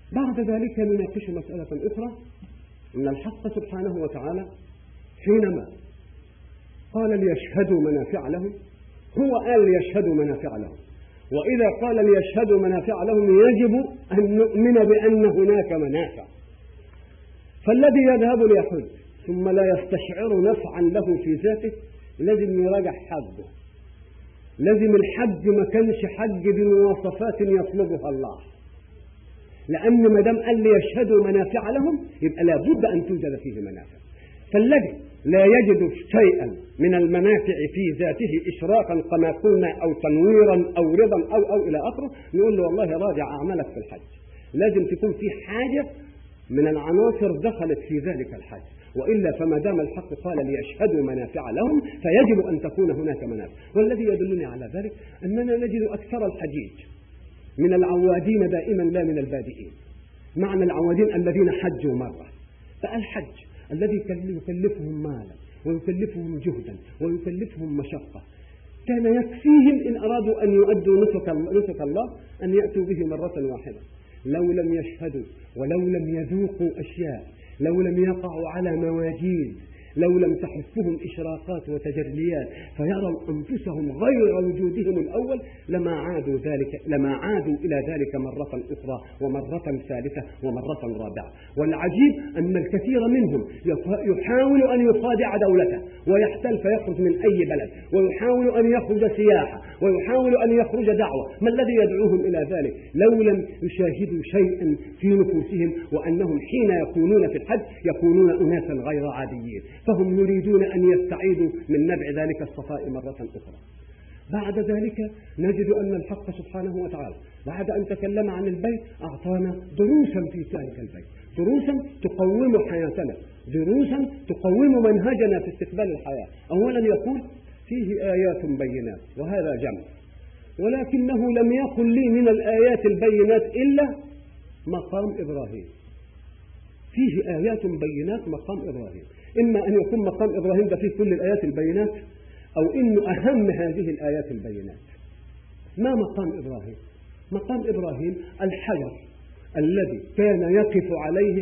بعد ذلك نناقش مسألة أخرى، أن الحق سبحانه وتعالى حينما قال ليشهدوا منافع لهم، هو قال ليشهدوا منافع لهم، وإذا قال ليشهدوا منافع لهم يجب أن نؤمن بأن هناك منافع. فالذي يذهب ليحج ثم لا يستشعر نفعا له في ذاته لازم يراجع حجه. لازم الحج ما كانش حج بمواصفات يطلبها الله، لأن ما دام قال ليشهدوا منافع لهم يبقى لابد أن توجد فيه منافع. فالذي لا يجد شيئا من المنافع في ذاته إشراقا كما قلنا أو تنويرا أو رضا أو إلى آخره، نقول له والله راجع أعمالك في الحج. لازم تكون في حاجة من العناصر دخلت في ذلك الحج، وإلا فما دام الحق قال ليشهدوا منافع لهم فيجب أن تكون هناك منافع. والذي يدلني على ذلك أننا نجد أكثر الحجيج من العوادين دائما لا من البادئين. معنى العوادين الذين حجوا مرة، فالحج الذي يكلفهم مالا ويكلفهم جهدا ويكلفهم مشقة كان يكفيهم إن أرادوا أن يؤدوا نسك الله أن يأتوا به مرة واحدة. لو لم يشهدوا ولو لم يذوقوا أشياء، لو لم يقعوا على مواجيد، لو لم تحفهم إشراقات وتجليات فيروا أنفسهم غير وجودهم الأول لما عادوا إلى ذلك مرة أخرى ومرة ثالثة ومرة رابعة. والعجيب أن الكثير منهم يحاول أن يخادع دولته ويحتل فيخرج من أي بلد، ويحاول أن يخرج سياحة، ويحاول أن يخرج دعوة. ما الذي يدعوهم إلى ذلك؟ لو لم يشاهدوا شيئا في نفوسهم وأنهم حين يكونون في الحج يكونون أناسا غير عاديين، فهم يريدون أن يستعيدوا من نبع ذلك الصفاء مرة أخرى. بعد ذلك نجد أن الحق سبحانه وتعالى بعد أن تكلم عن البيت أعطانا دروسا في ذلك البيت، دروسا تقوم حياتنا، دروسا تقوم منهجنا في استقبال الحياة. أولا يقول فيه آيات بينات، وهذا جمع، ولكنه لم يقل لي من الآيات البينات إلا مقام إبراهيم. فيه آيات بينات مقام إبراهيم، إما أن يكون مقام إبراهيم ده فيه كل الآيات البينات، أو إنه أهم هذه الآيات البينات. ما مقام إبراهيم؟ مقام إبراهيم الحجر الذي كان يقف عليه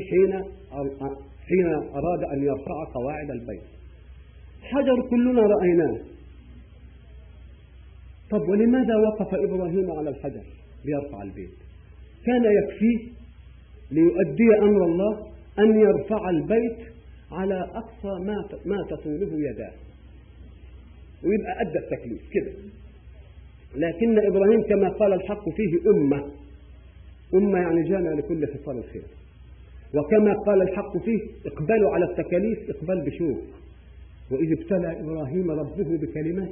حين أراد أن يرفع قواعد البيت. حجر كلنا رأيناه. طب ولماذا وقف إبراهيم على الحجر ليرفع البيت؟ كان يكفيه ليؤدي أمر الله أن يرفع البيت على أقصى ما تطوله يداه ويبقى أدى التكليف كده. لكن إبراهيم كما قال الحق فيه أمة يعني جامع لكل خصال الخير، وكما قال الحق فيه إقبال على التكاليف إقبال بشوق. وإذ ابتلى إبراهيم ربه بكلمات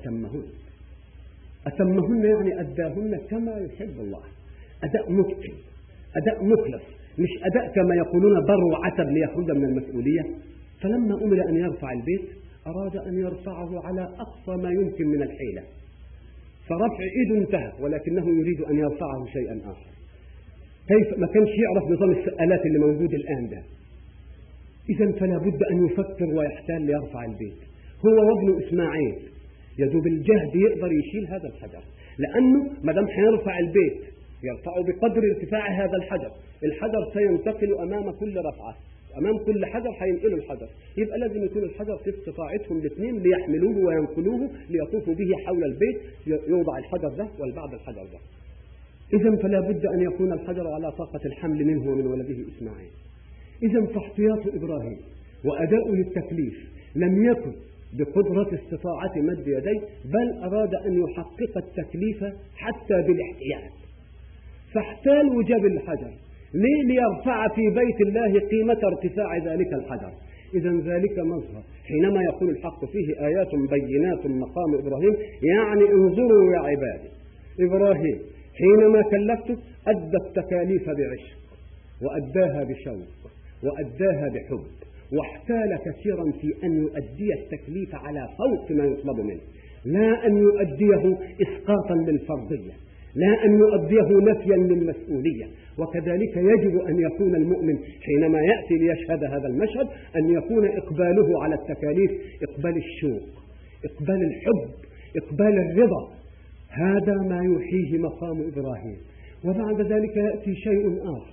فأتمهن يعني أداهن كما يحب الله، أداء متقن، أداء مخلص، مش أداء كما يقولون بر وعتب ليخرج من المسؤولية. فلما أمر أن يرفع البيت أراد أن يرفعه على أقصى ما يمكن من الحيلة، فرفع إيده انتهى، ولكنه يريد أن يرفعه شيئا آخر. كيف؟ ما كانش يعرف نظام السؤالات اللي موجود الآن ده. إذن فلا بد أن يفكر ويحتال ليرفع البيت. هو وابن إسماعيل يذوب الجهد يقدر يشيل هذا الحجر، لأنه ما دام هيرفع البيت يرفعه بقدر ارتفاع هذا الحجر سينتقل أمام كل رفعة، أمام كل حجر هينقلوا الحجر، يبقى لازم يكون الحجر في استطاعتهم الاثنين ليحملوه وينقلوه ليطوفوا به حول البيت، يوضع الحجر ده والبعض الحجر ده. إذن فلا بد أن يكون الحجر على طاقة الحمل منه ومن ولده إسماعيل. إذن فاحتياط إبراهيم وأداؤه للتكليف لم يكن بقدرة استطاعة مد يديه، بل أراد أن يحقق التكليف حتى بالاحتيال، فاحتال وجاب الحجر ليرفع في بيت الله قيمة ارتفاع ذلك الحجر. إذن ذلك مظهر حينما يقول الحق فيه آيات بينات مقام إبراهيم، يعني انظروا يا عبادي، إبراهيم حينما كلفته أدى التكاليف بعشق وأداها بشوق وأداها بحب، واحتال كثيرا في أن يؤدي التكليف على فوق ما يطلب منه، لا أن يؤديه إسقاطا للفرضية، لا أن يؤديه نفيا للمسؤولية. وكذلك يجب أن يكون المؤمن حينما يأتي ليشهد هذا المشهد أن يكون إقباله على التكاليف إقبال الشوق، إقبال الحب، إقبال الرضا. هذا ما يحييه مقام إبراهيم. وبعد ذلك يأتي شيء آخر،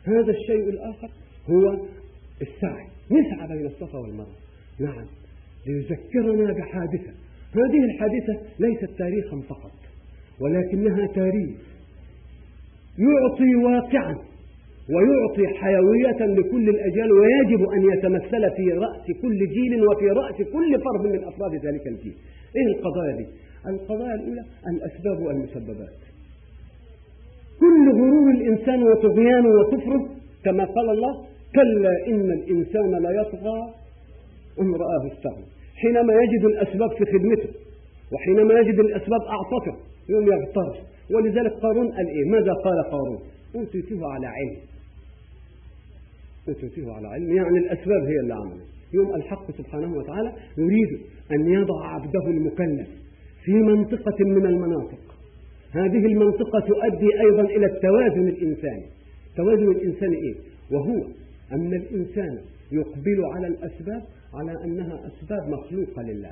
هذا الشيء الآخر هو السعي، نسعى بين الصفا والمروة. نعم، ليذكرنا بحادثة، هذه الحادثة ليست تاريخا فقط، ولكنها تاريخ يعطي واقعا ويعطي حيوية لكل الأجيال، ويجب أن يتمثل في رأس كل جيل وفي رأس كل فرد من أفراد ذلك الجيل. إيه القضايا دي؟ القضايا الأولى الأسباب والمسببات. كل غرور الإنسان وطغيانه وكفره كما قال الله: كلا إن الإنسان لا يطغى أن رآه استغنى. حينما يجد الأسباب في خدمته وحينما يجد الأسباب أعطته يوم يغتر. ولذلك قارون قال إيه؟ ماذا قال قارون؟ أوتيته على علم. أوتيته على علم، يعني الأسباب هي اللي عملت. يوم الحق سبحانه وتعالى يريد أن يضع عبده المكلف في منطقة من المناطق، هذه المنطقة تؤدي أيضا إلى التوازن الإنساني. توازن الإنساني إيه؟ وهو أن الإنسان يقبل على الأسباب على أنها أسباب مخلوقة لله،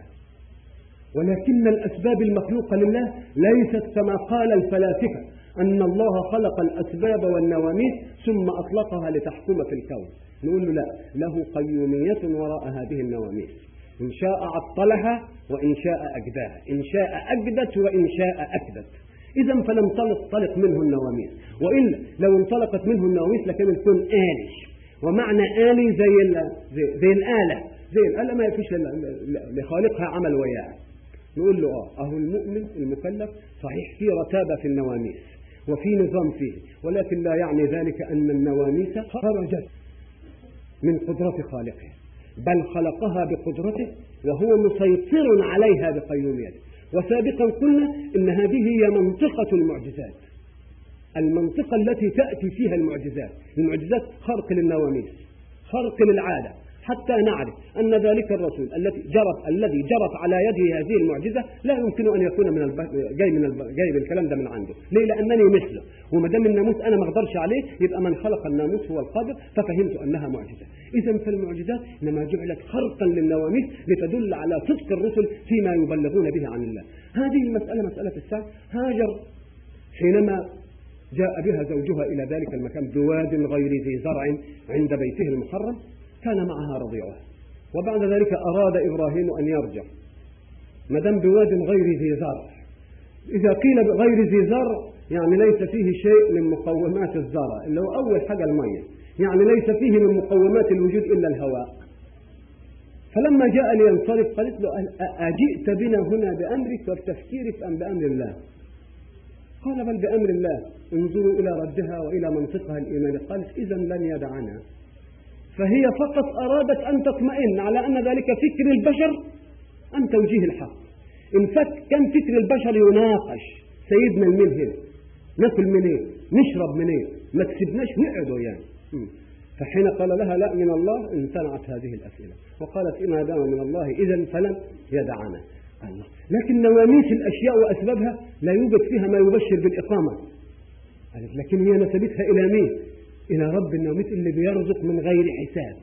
ولكن الأسباب المخلوقة لله ليست كما قال الفلاسفة أن الله خلق الأسباب والنواميس ثم أطلقها لتحكم في الكون. نقول له لا، له قيومية وراء هذه النواميس، إن شاء عطلها وإن شاء أجداها، إن شاء أجدت وإن شاء أكدت. إذا فلم تنطلق منه النواميس، وإلا لو انطلقت منه النواميس لكان الكون آلي. ومعنى آلي زي الآلة ما يفيش لخالقها عمل وياه. نقول له أهو المؤمن المكلف صحيح في رتابة في النواميس وفي نظام فيه، ولكن لا يعني ذلك أن النواميس خرجت من قدرة خالقه، بل خلقها بقدرته وهو مسيطر عليها بقيوميته. وسابقا قلنا إن هذه هي منطقة المعجزات، المنطقة التي تأتي فيها المعجزات. المعجزات خرق للنواميس، خرق للعادة، حتى نعرف أن ذلك الرسول الذي جرت على يده هذه المعجزة لا يمكن أن يكون جاي بالكلام ده من عنده. ليه؟ لأنني مثله، وما دام الناموس أنا ما أقدرش عليه يبقى من خلق الناموس هو القادر، ففهمت أنها معجزة. إذا فالمعجزات إنما جعلت خرقا للنواميس لتدل على صدق الرسل فيما يبلغون به عن الله. هذه المسألة مسألة السعي. هاجر حينما جاء بها زوجها إلى ذلك المكان بواد غير ذي زرع عند بيته المحرم، كان معها رضيعها، وبعد ذلك أراد إبراهيم أن يرجع ما دام بواد غير ذي زرع. إذا قيل غير ذي زرع يعني ليس فيه شيء من مقومات الزرع، اللي هو أول حاجة المية، يعني ليس فيه من مقومات الوجود إلا الهواء. فلما جاء لينصرف قالت له: أجئت بنا هنا بأمرك وبتفكيرك أم بأمر الله؟ قال: بل بأمر الله، انظروا إلى ردها وإلى منطقها الإيماني. قالت: إذن لن يدعنا. فهي فقط أرادت أن تطمئن على أن ذلك فكر البشر أم توجيه الحق. إن كان فكر البشر يناقش سيدنا المين هنا، ناكل منين، نشرب منين، ما تسيبناش نقعدوا يعني. فحين قال لها: لا من الله، امتنعت هذه الأسئلة وقالت: إن دام من الله إذن فلن يدعنا. الله. لكن نواميس الأشياء وأسبابها لا يوجد فيها ما يبشر بالإقامة. قالت: لكن هي نسبتها إلى مين؟ إلى رب النواميس اللي بيرزق من غير حساب.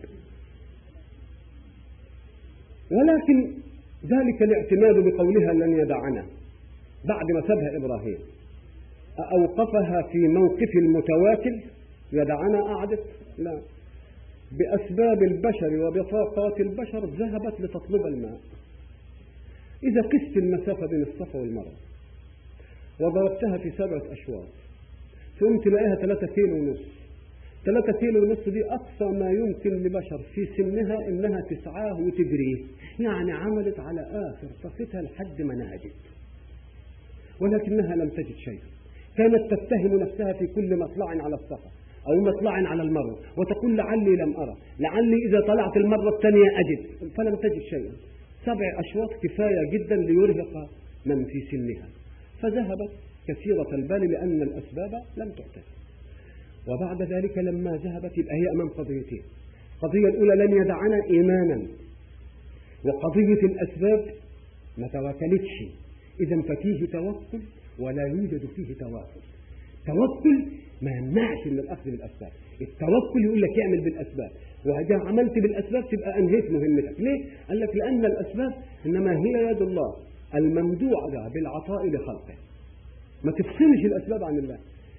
ولكن ذلك الاعتماد بقولها لن يدعنا بعد ما سابها إبراهيم أوقفها في موقف المتواكل. يدعنا قعدت؟ لا، بأسباب البشر وبطاقات البشر ذهبت لتطلب الماء. إذا قست المسافة بين الصفا والمروة وضربتها في 7 أشواط ثم تلاقيها 3 كيلو ونص. 3 كيلو ونص دي أقصى ما يمكن لبشر في سنها إنها تسعاه وتجريه، يعني عملت على آخر طاقتها لحد ما نهجت، ولكنها لم تجد شيئا. كانت تتهم نفسها في كل مطلع على الصفا أو مطلع على المروة وتقول: لعلي لم أرى، لعلي إذا طلعت المرة الثانية أجد، فلم تجد شيئا. 7 أشواط كفاية جدا ليرهق من في سنها. فذهبت كثيرة البال لأن الأسباب لم تعطي. وبعد ذلك لما ذهبت يبقى هي أمام قضيتين: القضية الأولى لن يدعنا إيمانا، وقضية الأسباب ما تواكلتش. إذا ففيه توكل ولا يوجد فيه تواكل. توكل ما يمنعش من الأخذ بالأسباب، التوكل يقول لك اعمل بالأسباب، وإذا عملت بالأسباب تبقى أنهيت مهمتك. ليه؟ قال لك لأن الأسباب إنما هي يد الله الممدوعة بالعطاء لخلقه. ما تفصلش الأسباب عن الله.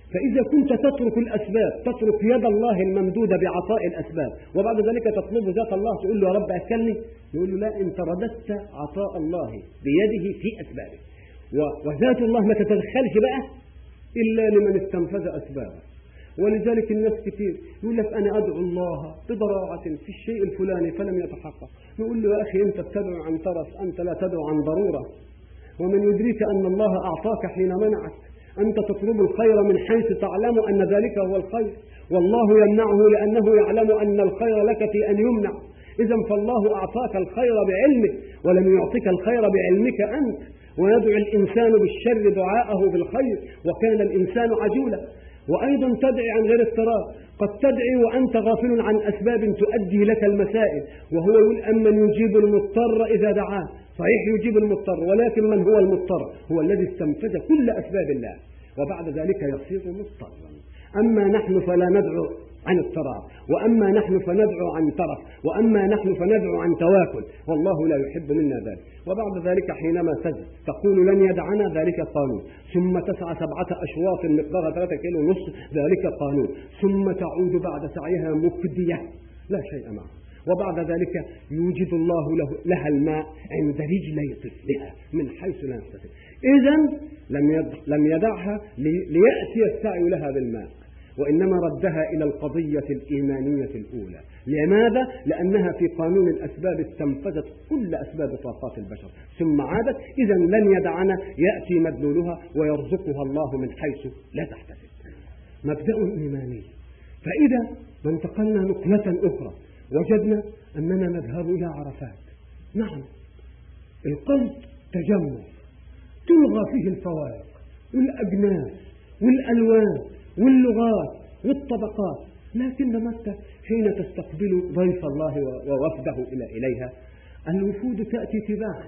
فإذا كنت تترك الأسباب، تترك يد الله الممدودة بعطاء الأسباب، وبعد ذلك تطلب ذات الله تقول له يا رب أكلني، يقول له لا، أنت رددت عطاء الله بيده في أسبابه، وذات الله ما تتدخلش بقى إلا لمن استنفذ أسبابه. ولذلك الناس كتير يقول لك أنا أدعو الله بضراعة في الشيء الفلاني فلم يتحقق، نقول له يا أخي أنت تدعو عن ترف، أنت لا تدعو عن ضرورة. ومن يدريك أن الله أعطاك حين منعك، أنت تطلب الخير من حيث تعلم أن ذلك هو الخير، والله يمنعه لأنه يعلم أن الخير لك في أن يمنع. إذا فالله أعطاك الخير بعلمه ولم يعطيك الخير بعلمك أنت. ويدعو الإنسان بالشر دعاءه بالخير، وكان الإنسان عجولا. وأيضا تدعي عن غير اضطرار، قد تدعي وأنت غافل عن أسباب تؤدي لك المسائل، وهو يقول أمن يجيب المضطر إذا دعاه. صحيح يجيب المضطر، ولكن من هو المضطر؟ هو الذي استنفذ كل أسباب الله وبعد ذلك يصير مضطرا. أما نحن فلا ندعو عن اضطرار، وأما نحن فندعو عن ترف، وأما نحن فندعو عن تواكل، والله لا يحب منا ذلك. وبعد ذلك حينما تزد تقول لن يدعنا، ذلك قانون، ثم تسعى 7 أشواط مقدارها 3 كيلو ونص، ذلك قانون، ثم تعود بعد سعيها مكدية لا شيء معها، وبعد ذلك يوجد الله لها الماء عند رجلي طفلها من حيث لا يحتسب. إذن لم يدعها ليأتي السعي لها بالماء، وإنما ردها إلى القضية الإيمانية الأولى. لماذا؟ لأنها في قانون الأسباب استنفذت كل أسباب طاقات البشر ثم عادت. إذا لن يدعنا، يأتي مدلولها ويرزقها الله من حيث لا تحتسب. مبدأ إيماني. فإذا ما انتقلنا نقلة أخرى وجدنا أننا نذهب إلى عرفات. نعم، القلب تجمع تلغى فيه الفوارق والأجناس والألوان واللغات والطبقات، لكن متى حين تستقبل ضيف الله ووفده إليها الوفود تأتي تباعا،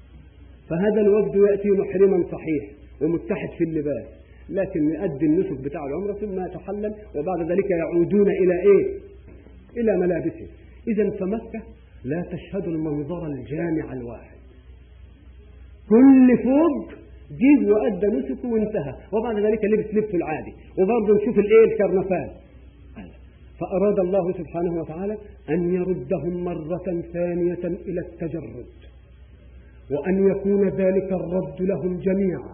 فهذا الوفد يأتي محرما صحيح ومتحد في اللباس، لكن يؤدي النسك بتاع العمرة ثم يتحلل، وبعد ذلك يعودون إلى إيه؟ إلى ملابسه. إذن فمكة لا تشهد المنظر الجامع الواحد، كل فوق جه وأدى نسكه وانتهى، وبعد ذلك لبس العادي، وبرضه نشوف الإيه؟ الكرنفال. فأراد الله سبحانه وتعالى أن يردهم مرة ثانية إلى التجرد، وأن يكون ذلك الرد لهم جميعا،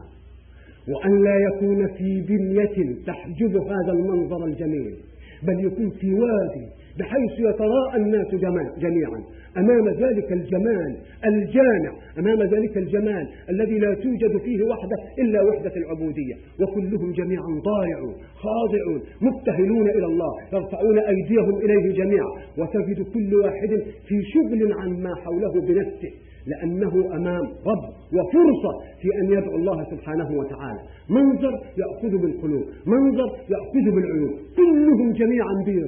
وأن لا يكون في بنية تحجب هذا المنظر الجميل، بل يكون في وادي بحيث يتراءى الناس جميعا أمام ذلك الجمال الجامع، أمام ذلك الجمال الذي لا توجد فيه وحدة إلا وحدة العبودية، وكلهم جميعا ضارعون خاضعون مبتهلون إلى الله، يرفعون أيديهم إليه جميعا، وتجد كل واحد في شغل عن ما حوله بنفسه، لأنه أمام رب وفرصة في أن يدعو الله سبحانه وتعالى. منظر يأخذ بالقلوب، منظر يأخذ بالعيون، كلهم جميعا بيض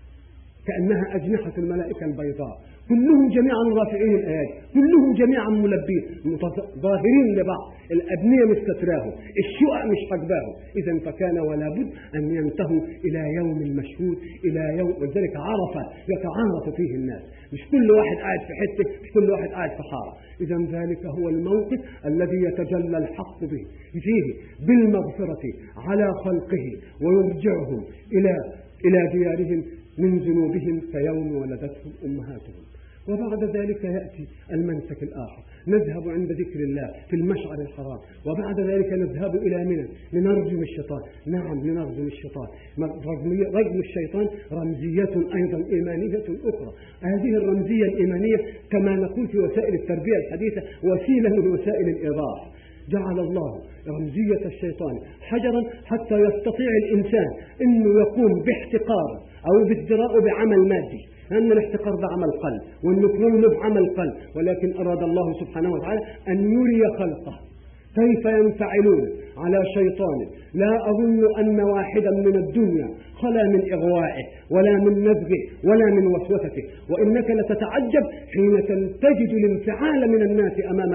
كأنها أجنحة الملائكة البيضاء، كلهم جميعا رافعين الآيات، كلهم جميعا ملبين ظاهرين لبعض، الأبنية مستتراهم، الشقق مش حجباهم. إذن فكان ولا بد أن ينتهوا إلى يوم المشهود، إلى يوم ولذلك عرفة يتعارف فيه الناس، مش كل واحد قاعد في حتة، مش كل واحد قاعد في حارة. إذن ذلك هو الموقف الذي يتجلى الحق به فيه بالمغفرة على خلقه، ويرجعهم إلى ديارهم من ذنوبهم كيوم ولدتهم أمهاتهم. وبعد ذلك يأتي المنسك الآخر، نذهب عند ذكر الله في المشعر الحرام، وبعد ذلك نذهب إلى منى لنرجم الشيطان. نعم، لنرجم الشيطان. رجم الشيطان رمزية أيضا إيمانية أخرى. هذه الرمزية الإيمانية كما نقول في وسائل التربية الحديثة وسيلة من وسائل الإيضاح. جعل الله رمزية الشيطان حجرا حتى يستطيع الإنسان أنه يقوم باحتقار أو بازدراء بعمل مادي، لأن الاحتقار ده عمل قلب، والنكران له عمل قلب، ولكن أراد الله سبحانه وتعالى أن يري خلقه كيف ينفعلون على شيطان لا أظن أن واحدا من الدنيا خلا من إغوائه ولا من نزغه ولا من وسوسته، وإنك لتتعجب حين تجد الانفعال من الناس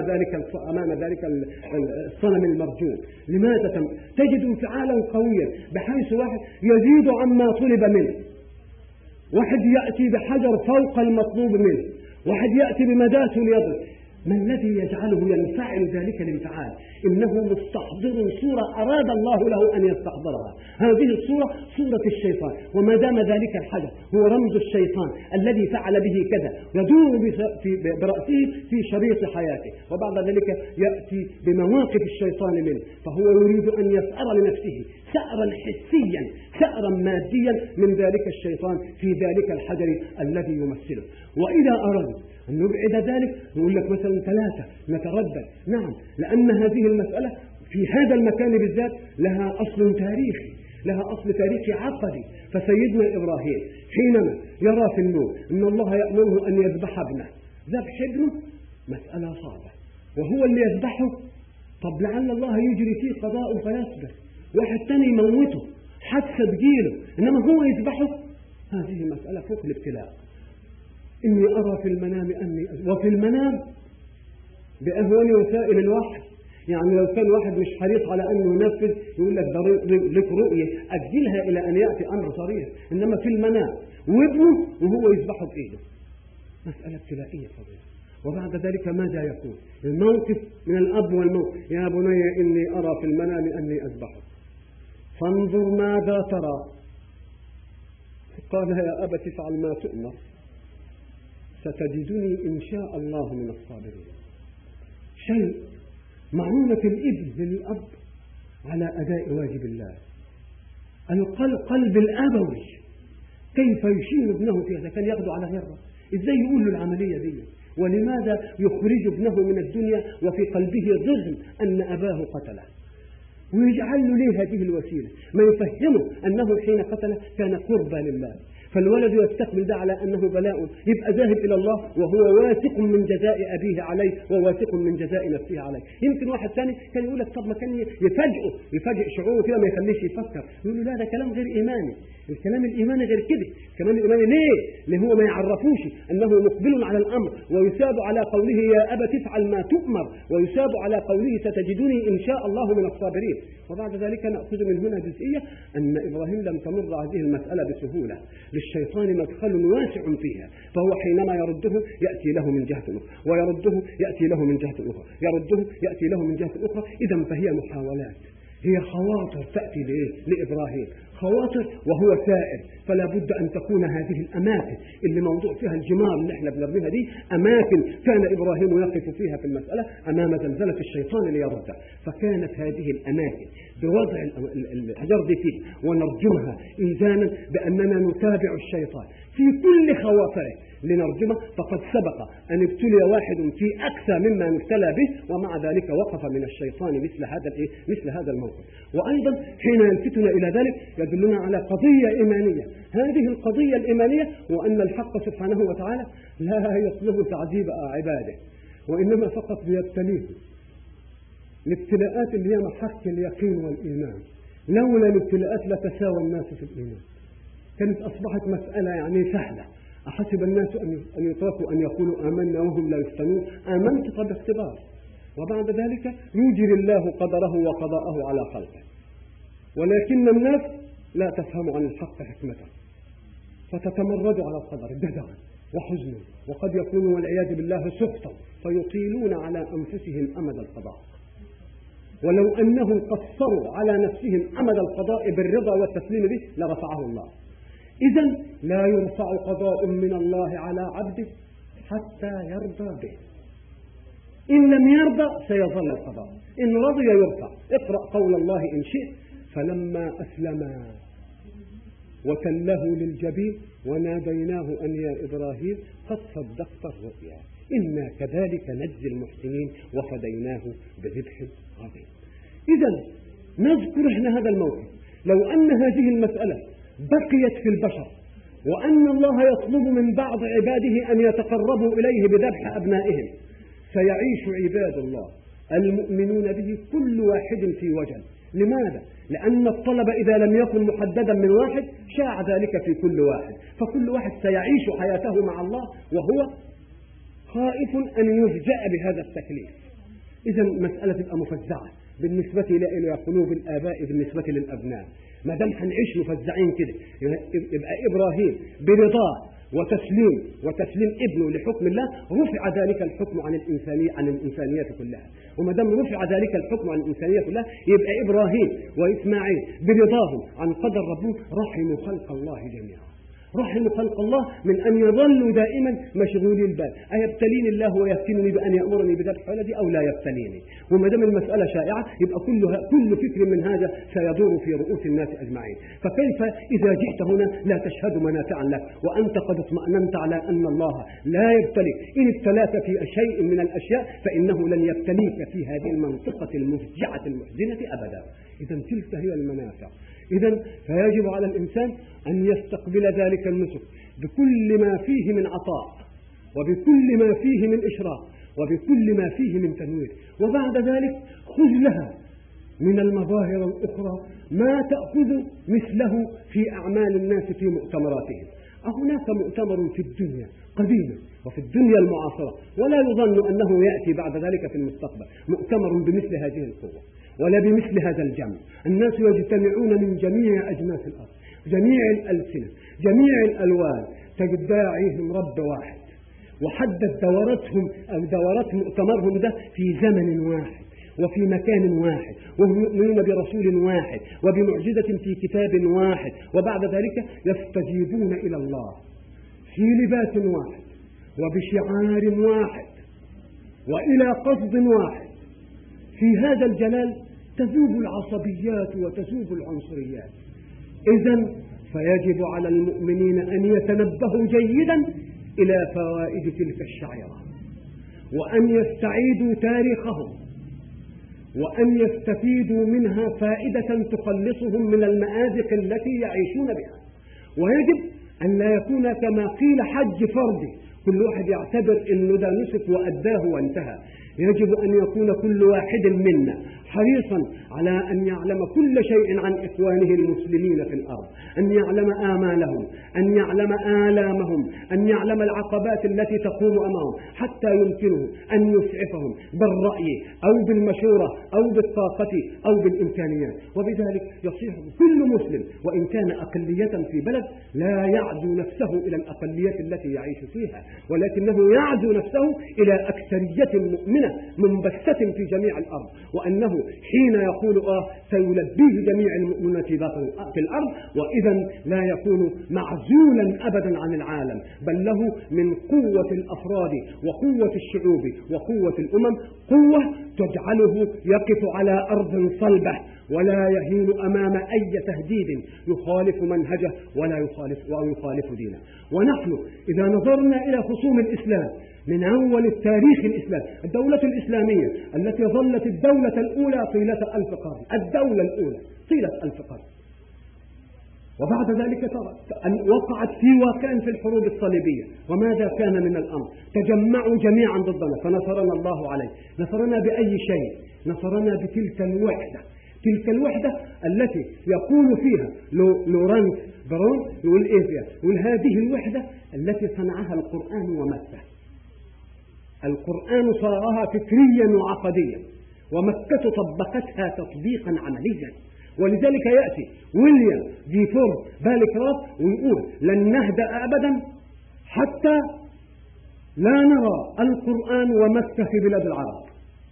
أمام ذلك الصنم المرجوم. لماذا تجد انفعالا قويا بحيث واحد يزيد عما طلب منه، واحد يأتي بحجر فوق المطلوب منه، واحد يأتي بمداس ليضرب. ما الذي يجعله ينفعل ذلك الانفعال؟ إنه مستحضر صورة أراد الله له أن يستحضرها. هذه الصورة صورة الشيطان، وما دام ذلك الحجر هو رمز الشيطان الذي فعل به كذا يدور برأسه في شريط حياته، وبعد ذلك يأتي بمواقف الشيطان منه، فهو يريد أن يسأر لنفسه سأرا حسيا سأرا ماديا من ذلك الشيطان في ذلك الحجر الذي يمثله. وإذا أردنا أن نبعد ذلك نقول لك مثلا 3 نتردد، نعم، لأن هذه المسألة في هذا المكان بالذات لها أصل تاريخي، لها أصل تاريخي عقدي. فسيدنا إبراهيم حينما يرى في النور أن الله يأمره أن يذبح ابنه، ذبح ابنه مسألة صعبة، وهو اللي يذبحه، طب لعل الله يجري فيه قضاء فيصبر، واحد تاني يموته حتى تجيله، إنما هو يذبحه، هذه مسألة فوق الابتلاء. إني أرى في المنام أني وفي المنام بأهون وسائل الوحي. يعني لو كان واحد مش حريص على أنه ينفذ يقول لك ده لك رؤية أجلها إلى أن يأتي أمر صريح، إنما في المنام وابنه وهو يذبحه بإيده، مسألة ابتلائية فظيعة. وبعد ذلك ماذا يكون؟ الموقف من الأب والموت، يا بني إني أرى في المنام أني أذبحك فانظر ماذا ترى. قال يا أبت افعل ما تؤمر ستجدني إن شاء الله من الصابرين. شيء معونة الابن للأب على أداء واجب الله، القلب الأبوي كيف يشين ابنه فيها، كان ياخده على غيره، إزاي يقول له العملية دي؟ ولماذا يخرج ابنه من الدنيا وفي قلبه ضغن أن أباه قتله، ويجعل له ليه هذه الوسيلة؟ ما يفهمه أنه حين قتله كان قربا لله، فالولد يستقبل ده على أنه بلاء، يبقى ذاهب إلى الله وهو واثق من جزاء أبيه عليه وواثق من جزاء نفسه عليه. يمكن واحد ثاني كان يقول لك طب ما كان يفاجئ شعوره كده ما يخليش يفكر، يقول له لا ده كلام غير إيماني، الكلام الإيماني غير كده، الكلام الإيماني ليه؟ لأن هو ما يعرفوش أنه مقبل على الأمر، ويساب على قوله يا أبت افعل ما تؤمر، ويساب على قوله ستجدني إن شاء الله من الصابرين. وبعد ذلك نأخذ من هنا جزئية أن إبراهيم لم تمر هذه المسألة بسهولة، للشيطان مدخل واسع فيها، فهو حينما يرده يأتي له من جهة أخرى، ويرده يأتي له من جهة أخرى، يرده يأتي له من جهة أخرى. إذا فهي محاولات، هي خواطر تأتي لإبراهيم، خواطر وهو سائر، فلا بد أن تكون هذه الأماكن اللي موضوع فيها الجمار اللي احنا بنرميها دي أماكن كان إبراهيم يقف فيها في المسألة أمام زلزلة الشيطان ليرده. فكانت هذه الأماكن بوضع الحجر دي فيه ونرجمها إيذانا بأننا نتابع الشيطان في كل خواطره لنرجمه، فقد سبق أن ابتلي واحد في أكثر مما نبتلى به، ومع ذلك وقف من الشيطان مثل هذا الموقف. وأيضا حين يلفتنا إلى ذلك يدلنا على قضية إيمانية، هذه القضية الإيمانية وأن الحق سبحانه وتعالى لا يطلب تعذيب عباده، وإنما فقط بيبتليه. الابتلاءات اللي هي محك اليقين والإيمان، لولا الابتلاءات لتساوى الناس في الإيمان، كانت أصبحت مسألة يعني سهلة. أحسب الناس أن يتركوا أن يقولوا آمنا وهم لا يفتنون، آمنت قد اختبار، وبعد ذلك يجري الله قدره وقضاءه على خلقه، ولكن الناس لا تفهم عن الحق حكمته، فتتمرد على القدر جزعا وحزنا، وقد يكون والعياذ بالله سخطا، فيطيلون على أنفسهم أمد القضاء، ولو أنهم قصروا على نفسهم أمد القضاء بالرضا والتسليم به لرفعه الله. إذن لا يرفع قضاء من الله على عبده حتى يرضى به، إن لم يرضى سيظل القضاء، إن رضي يرفع. اقرأ قول الله إن شئت فلما أسلما وتله للجبين وناديناه أن يا إبراهيم قد صدقت الرؤيا إنا كذلك نجزي المحسنين وفديناه بذبح عظيم. إذن نذكر احنا هذا الموقف، لو أن هذه المسألة بقيت في البشر وأن الله يطلب من بعض عباده أن يتقربوا إليه بذبح أبنائهم، سيعيش عباد الله المؤمنون به كل واحد في وجل. لماذا؟ لأن الطلب إذا لم يكن محددا من واحد شاع ذلك في كل واحد، فكل واحد سيعيش حياته مع الله وهو خائف أن يفجأ بهذا التكليف. إذا مسألة تبقى مفزعة بالنسبة إلى قلوب الآباء بالنسبة للأبناء. ما دام هنعيش مفزعين كده، يبقى إبراهيم برضاه وتسليم ابنه لحكم الله، رفع ذلك الحكم عن الإنسانية كلها. وما دام رفع ذلك الحكم عن الإنسانية كلها، يبقى إبراهيم وإسماعيل برضاهم عن قدر ربهم رحموا خلق الله جميعا، رحموا خلق الله من أن يظلوا دائما مشغولي البال، أيبتليني الله ويفتنني بأن يأمرني بذبح ولدي أو لا يبتليني؟ وما دام المسألة شائعة، يبقى كل فكر من هذا سيدور في رؤوس الناس أجمعين. فكيف إذا جئت هنا لا تشهد منافعا لك وأنت قد اطمأننت على أن الله لا يبتليك؟ إن ابتلاك في شيء من الأشياء فإنه لن يبتليك في هذه المنطقة المفجعة المحزنة أبدا. إذا تلك هي المنافع. إذا فيجب على الإنسان أن يستقبل ذلك النسك بكل ما فيه من عطاء، وبكل ما فيه من إشراق، وبكل ما فيه من تنوير، وبعد ذلك خذ لها من المظاهر الأخرى ما تأخذ مثله في أعمال الناس في مؤتمراتهم. هناك مؤتمر في الدنيا قديما وفي الدنيا المعاصرة، ولا يظن أنه يأتي بعد ذلك في المستقبل مؤتمر بمثل هذه القوة ولا بمثل هذا الجمع. الناس يجتمعون من جميع أجناس الأرض، جميع الألسنة، جميع الألوان، تجد داعيهم رب واحد، وحدد دورات مؤتمرهم ده في زمن واحد وفي مكان واحد، وهم يؤمنون برسول واحد وبمعجزة في كتاب واحد، وبعد ذلك يستجيبون إلى الله في لباس واحد وبشعار واحد وإلى قصد واحد. في هذا الجلال تذوب العصبيات وتذوب العنصريات. إذن فيجب على المؤمنين أن يتنبهوا جيدا إلى فوائد تلك الشعيرة، وأن يستعيدوا تاريخهم، وأن يستفيدوا منها فائدة تخلصهم من المآزق التي يعيشون بها. ويجب أن لا يكون كما قيل حج فردي، كل واحد يعتبر أنه ده نسك وأداه وانتهى. يجب أن يكون كل واحد منا حريصا على أن يعلم كل شيء عن إخوانه المسلمين في الأرض، أن يعلم آمالهم، أن يعلم آلامهم، أن يعلم العقبات التي تقوم أمامهم، حتى يمكنه أن يسعفهم بالرأي أو بالمشورة أو بالطاقة أو بالإمكانيات. وبذلك يصيح كل مسلم وإن كان أقلية في بلد لا يعزو نفسه إلى الأقلية التي يعيش فيها، ولكنه يعزو نفسه إلى أكثرية مؤمنة منبثة في جميع الأرض، وأنه حين يقول سيلبيه جميع المؤمنين في الأرض، وإذا لا يكون معزولا أبدا عن العالم، بل له من قوة الأفراد وقوة الشعوب وقوة الأمم قوة تجعله يقف على أرض صلبة ولا يهين أمام أي تهديد يخالف منهجه ولا يخالف دينه. ونحن إذا نظرنا إلى خصوم الإسلام من أول التاريخ الإسلامي، الدولة الإسلامية التي ظلت الدولة الأولى طيلة 1000 قرن، الدولة الأولى طيلة 1000 قرن، وبعد ذلك وقعت في واقع في الحروب الصليبية، وماذا كان من الأمر؟ تجمعوا جميعا ضدنا فنصرنا الله عليه. نصرنا بأي شيء؟ نصرنا بتلك الوحدة، تلك الوحدة التي يقول فيها لورانس برون، يقول إيه فيها؟ يقول هذه الوحدة التي صنعها القرآن ومكة. القرآن صارها فكريا وعقديا، ومكة طبقتها تطبيقا عمليا. ولذلك يأتي ويليام ديفور بالكراف ويقول لن نهدأ أبدا حتى لا نرى القرآن ومكة في بلاد العرب.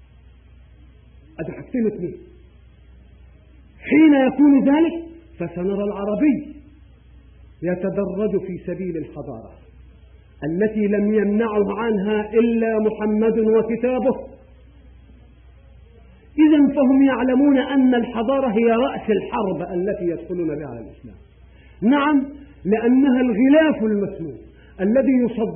حاجتين اثنين، حين يكون ذلك فسنرى العربي يتدرج في سبيل الحضارة التي لم يمنعه عنها إلا محمد وكتابه. إذن فهم يعلمون أن الحضارة هي رأس الحرب التي يدخلون بها على الإسلام. نعم، لأنها الغلاف المسموم الذي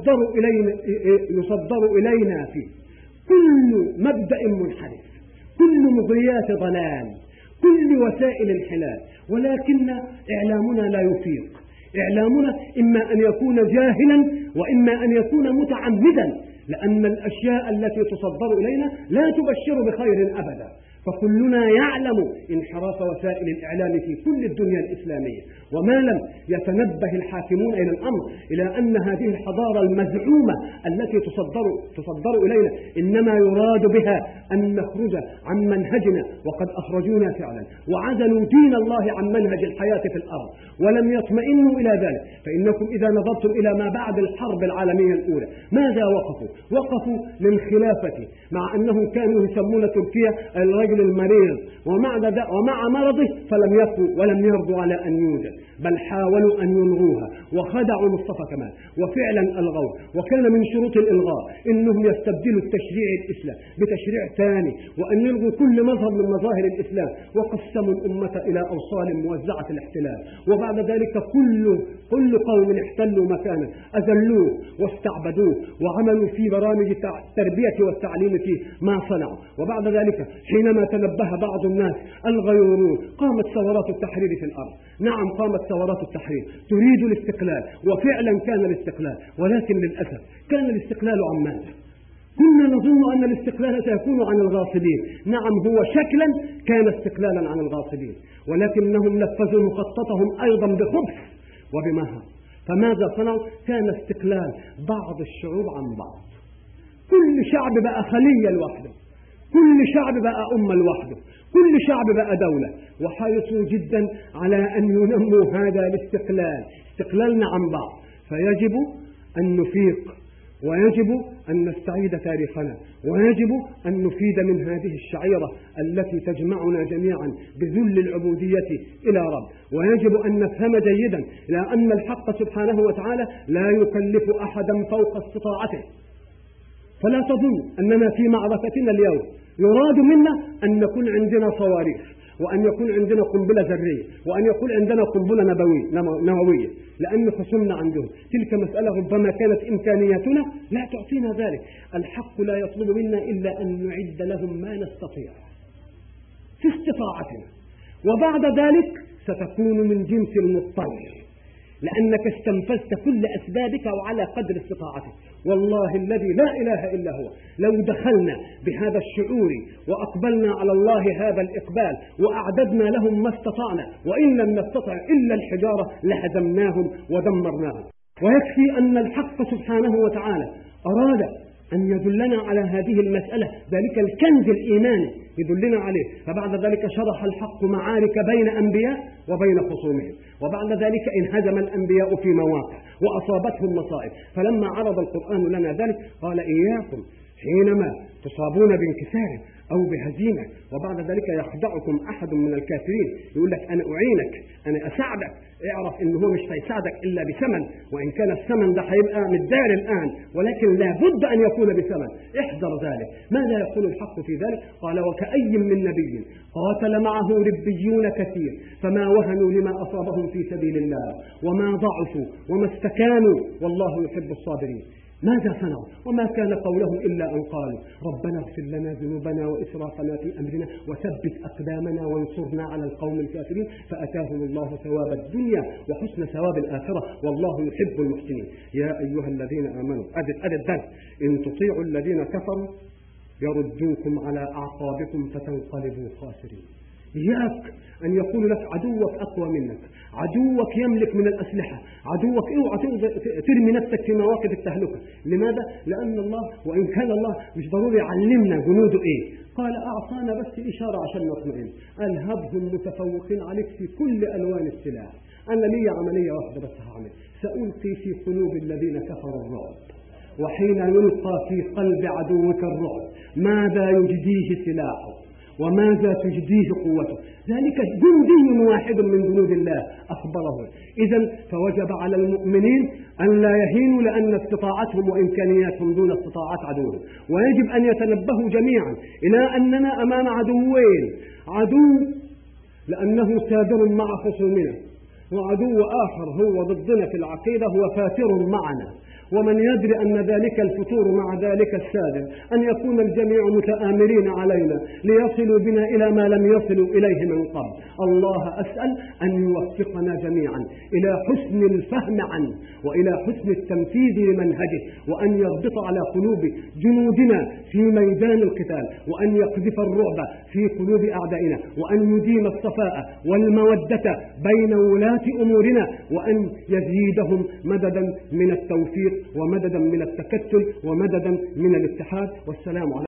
يصدر إلينا فيه كل مبدأ منحرف، كل مغريات ضلال، كل وسائل انحلال. ولكن إعلامنا لا يفيق. إعلامنا إما أن يكون جاهلا وإما أن يكون متعمدا، لأن الأشياء التي تصدر إلينا لا تبشر بخير أبدا، فكلنا يعلم انحراف وسائل الإعلام في كل الدنيا الإسلامية، وما لم يتنبه الحاكمون إلى الأمر إلى أن هذه الحضارة المزعومة التي تصدر إلينا إنما يراد بها أن نخرج عن منهجنا، وقد أخرجونا فعلا وعزلوا دين الله عن منهج الحياة في الأرض ولم يطمئنوا إلى ذلك. فإنكم إذا نظرتم إلى ما بعد الحرب العالمية الأولى ماذا وقفوا للخلافة، مع أنهم كانوا يسمون تركيا الرجل المريض، ومع مرضه فلم يقوا ولم يرضوا على أن يوجد، بل حاولوا أن يلغوها وخدعوا مصطفى كمال وفعلا ألغوه. وكان من شروط الإلغاء إنهم يستبدلوا التشريع الإسلام بتشريع ثاني، وأن يلغوا كل مظهر من مظاهر الإسلام، وقسموا الأمة إلى أوصال موزعة الاحتلال. وبعد ذلك كل قوم احتلوا مكانا أذلوه واستعبدوه وعملوا في برامج التربية والتعليم في ما صنعوا. وبعد ذلك حينما تنبه بعض الناس الغيورون قامت ثورات التحرير في الأرض. نعم قامت ثورات التحرير تريد الاستقلال، وفعلا كان الاستقلال، ولكن للأسف كان الاستقلال عن ماذا؟ كنا نظن أن الاستقلال سيكون عن الغاصبين. نعم هو شكلا كان استقلالا عن الغاصبين، ولكنهم نفذوا مخططهم أيضا بخبث وبمهر. فماذا صنعوا؟ كان استقلال بعض الشعوب عن بعض. كل شعب بقى خلية لوحده، كل شعب بقى أمة لوحده، كل شعب بقى دولة، وحرصوا جدا على أن ينموا هذا الاستقلال، استقلالنا عن بعض. فيجب أن نفيق، ويجب أن نستعيد تاريخنا، ويجب أن نفيد من هذه الشعيرة التي تجمعنا جميعا بذل العبودية إلى رب. ويجب أن نفهم جيدا لأن الحق سبحانه وتعالى لا يكلف أحدا فوق استطاعته. فلا تظن أننا في معركتنا اليوم يراد منا أن نكون عندنا صواريخ، وأن يكون عندنا قنبلة ذرية، وأن يكون عندنا قنبلة نووية، لأن خصمنا عندهم تلك مسألة ربما كانت إمكانياتنا لا تعطينا ذلك. الحق لا يطلب منا إلا أن نعد لهم ما نستطيع في استطاعتنا، وبعد ذلك ستكون من جنس المضطر، لأنك استنفذت كل أسبابك وعلى قدر استطاعتك. والله الذي لا إله إلا هو لو دخلنا بهذا الشعور وأقبلنا على الله هذا الإقبال وأعددنا لهم ما استطعنا، وإن لم نستطع إلا الحجارة لهزمناهم ودمرناهم. ويكفي أن الحق سبحانه وتعالى أراد أن يدلنا على هذه المسألة، ذلك الكنز الإيماني يدلنا عليه. فبعد ذلك شرح الحق معارك بين أنبياء وبين خصومهم، وبعد ذلك انهزم الأنبياء في مواقع وأصابتهم مصائب. فلما عرض القرآن لنا ذلك قال إياكم حينما تصابون بانكسار أو بهزيمة وبعد ذلك يخدعكم أحد من الكافرين يقول لك أنا أعينك، أنا أساعدك، اعرف إن هو مش هيساعدك إلا بثمن، وإن كان الثمن ده هيبقى متدار الآن، ولكن لا بد أن يكون بثمن، احذر ذلك. ماذا يقول الحق في ذلك؟ قال وكأي من نبي قاتل معه ربيون كثير فما وهنوا لما أصابهم في سبيل الله وما ضعفوا وما استكانوا والله يحب الصابرين. ماذا صنعوا؟ وما كان قولهم إلا أن قالوا ربنا اغفر لنا ذنوبنا وإسرافنا في أمرنا وثبت أقدامنا وانصرنا على القوم الكافرين فأتاهم الله ثواب الدنيا وحسن ثواب الآخرة والله يحب المحسنين. يا أيها الذين آمنوا أدد الدرس إن تطيعوا الذين كفروا يردوكم على أعقابكم فتنقلبوا خاسرين. إياك أن يقول لك عدوك أقوى منك، عدوك يملك من الأسلحة، عدوك اوعى ترمي نفسك في مواقف التهلكة. لماذا؟ لأن الله وإن كان الله مش ضروري يعلمنا جنوده إيه، قال أعطانا بس إشارة عشان نطمئن، ألهبهم متفوقين عليك في كل ألوان السلاح. أنا لي عملية واحدة بس هعمل، سألقي في قلوب الذين كفروا الرعب، وحين يلقى في قلب عدوك الرعب ماذا يجديه سلاحه وماذا تجديه قوته؟ ذلك جندي واحد من جنود الله أخبره. إذن فوجب على المؤمنين أن لا يهينوا لأن استطاعتهم وإمكانياتهم دون استطاعات عدوهم، ويجب أن يتنبهوا جميعا إلى أننا أمام عدوين، عدو لأنه سادر مع خصومنا، وعدو آخر هو ضدنا في العقيدة هو فاتر معنا. ومن يدري أن ذلك الفتور مع ذلك السادر أن يكون الجميع متآمرين علينا ليصلوا بنا إلى ما لم يصلوا إليه من قبل. الله أسأل أن يوفقنا جميعا إلى حسن الفهم عنه وإلى حسن التنفيذ لمنهجه، وأن يربط على قلوب جنودنا في ميدان القتال، وأن يقذف الرعب في قلوب أعدائنا، وأن يديم الصفاء والمودة بين ولاة أمورنا، وأن يزيدهم مددا من التوفيق ومددا من التكتل ومددا من الاتحاد. والسلام عليكم.